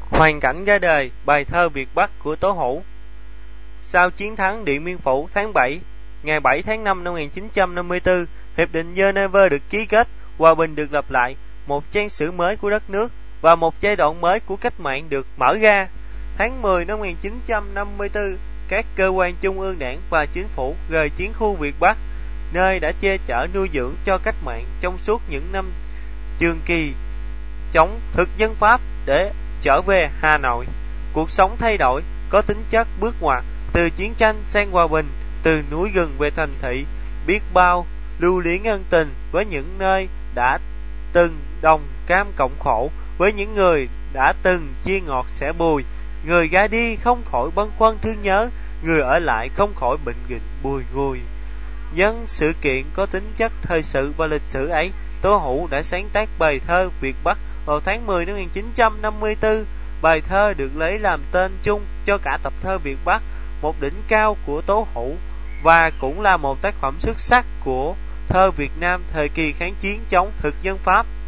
Hoàn cảnh ra đời bài thơ Việt Bắc của Tố Hữu. Sau chiến thắng Điện Biên Phủ tháng 7, ngày 7 tháng 5 năm 1954, Hiệp định Geneva được ký kết, hòa bình được lập lại, một trang sử mới của đất nước và một giai đoạn mới của cách mạng được mở ra. Tháng 10 năm 1954, các cơ quan trung ương đảng và chính phủ rời chiến khu Việt Bắc, nơi đã che chở nuôi dưỡng cho cách mạng trong suốt những năm trường kỳ chống thực dân Pháp để trở về Hà Nội. Cuộc sống thay đổi, có tính chất bước ngoặt, từ chiến tranh sang hòa bình, từ núi rừng về thành thị, biết bao lưu luyến ân tình với những nơi đã từng đồng cam cộng khổ, với những người đã từng chia ngọt sẻ bùi. Người ra đi không khỏi băn khoăn thương nhớ, người ở lại không khỏi bệnh nghịch bùi ngùi. Nhân sự kiện có tính chất thời sự và lịch sử ấy, Tố Hữu đã sáng tác bài thơ Việt Bắc vào tháng 10 năm 1954. Bài thơ được lấy làm tên chung cho cả tập thơ Việt Bắc, một đỉnh cao của Tố Hữu và cũng là một tác phẩm xuất sắc của thơ Việt Nam thời kỳ kháng chiến chống thực dân Pháp.